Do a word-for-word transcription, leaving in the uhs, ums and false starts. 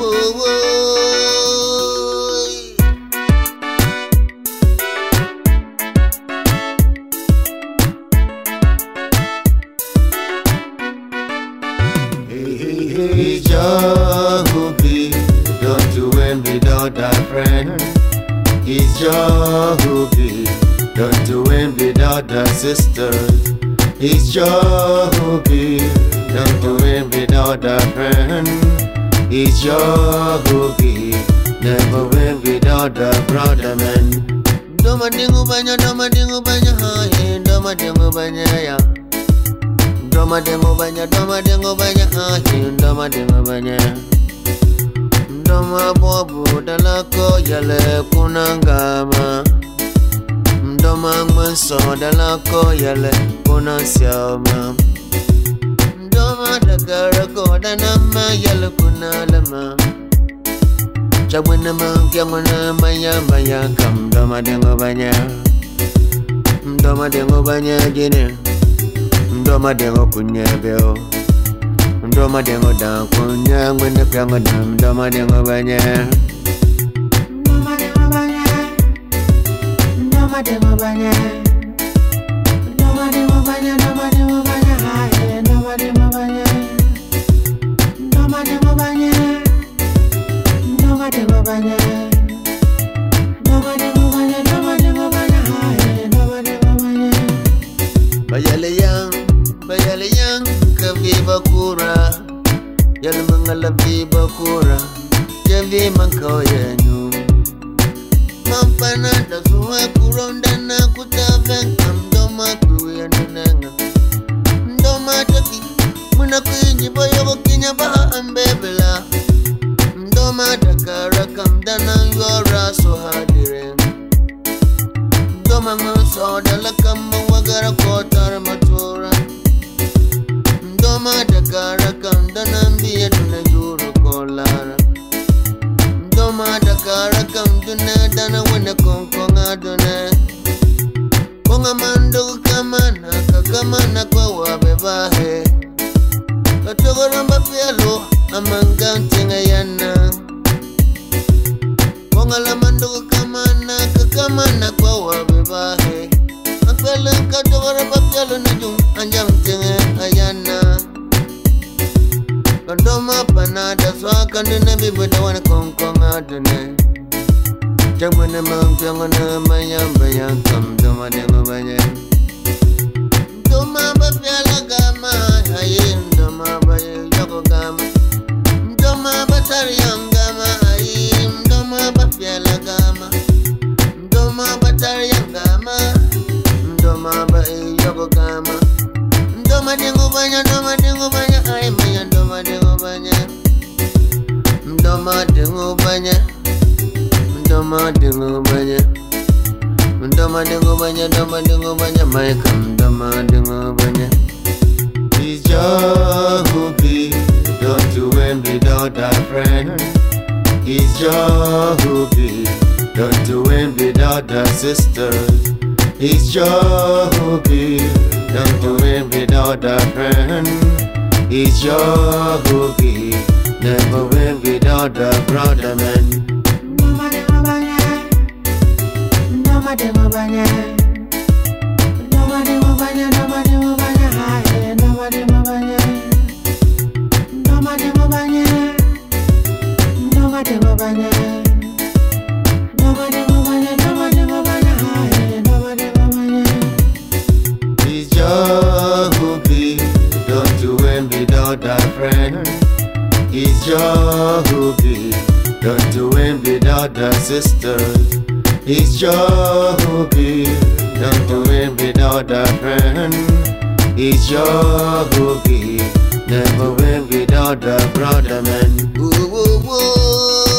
Hey, Jehovah, don't do it without a friend. It's Jehovah, don't do it without a sister. It's Jehovah, don't do it without a friend. It's Jehovah, never win without a brother man. Doma dingu banya, doma dingu banya, ha, doma dingu banya, ya. Doma dingo banya, doma dingo banya, ah, doma dingo banya. Doma bobu dalako yale kunangama. Doma ngwenso dalako yale kunansiama. Doma dagara koda nama yale kunalama. Chabwena mangyangwana maya maya kam. Doma dingo banya, doma dingo banya jine. Ndoma dengo kunyebeo, ndoma dengo dan kunya ngwende pyango dam, ndoma dengo banya, ndoma dengo banya, ndoma dengo banya, ndoma dengo banya, ndoma dengo banya, hai, ndoma dengo banya, ndoma dengo banya, ndoma dengo banya, ndoma dengo banya, ndoma dengo banya, hai, ndoma dengo banya. Bayale yang. Bayale yang ka viva kura, yal mangala viva kura, ya vi manko yenyu. Mampana da suha kuronda na kutaven amdoma kuya nunanga. Ndoma taki muna kuinyi boyo kinya ba ambebela. Ndoma dakara kamdana yora so hadiren. Ndoma ngoso dalaka mwagara kotar matura. Ndoma dakara kamdana mbiye duna juru kolara. Ndoma dakara kamduna dana wena konkonga duna. Konga mando kamana kakamana kwa wabebahe. Katogoramba pialo amangantinga yana. Konga la mando kamana kakamana kwa wabebahe. Apele katogoramba pialo najum anjamtinga ayana. Kandoma panada swaka ndine bibuda wana konkonga dune. Jabwene mampyango na mayamba yankam doma dengo banya. Doma bapyala gama ayi doma baye yoko gama. Doma batari yangama ayi doma bapyala gama. Doma batari yangama. Doma baye yoko gama. Doma dengo banya, doma dengo banya, ay maya doma dengo banya. Doma dengo banya, doma dengo banya. Doma dengo banya, doma dengo banya, may kam doma dengo banya. It's Jehovah, don't do it without a friend. It's Jehovah, don't do it without a sister. It's Jehovah, don't do it without a friend. It's Jehovah, never win without a brother man. Ndoma dengo banya, ndoma dengo banya, ndoma dengo banya, ndoma dengo banya, hai, ndoma dengo banya, ndoma dengo banya, ndoma dengo banya, ndoma dengo banya, ndoma dengo banya, hai, ndoma dengo banya. It's Jehovah, don't do it without a friend. It's Jehovah, don't do it without a sister. It's Jehovah, don't do it without a friend. It's Jehovah, never win without a brother man. Ooh, ooh, ooh.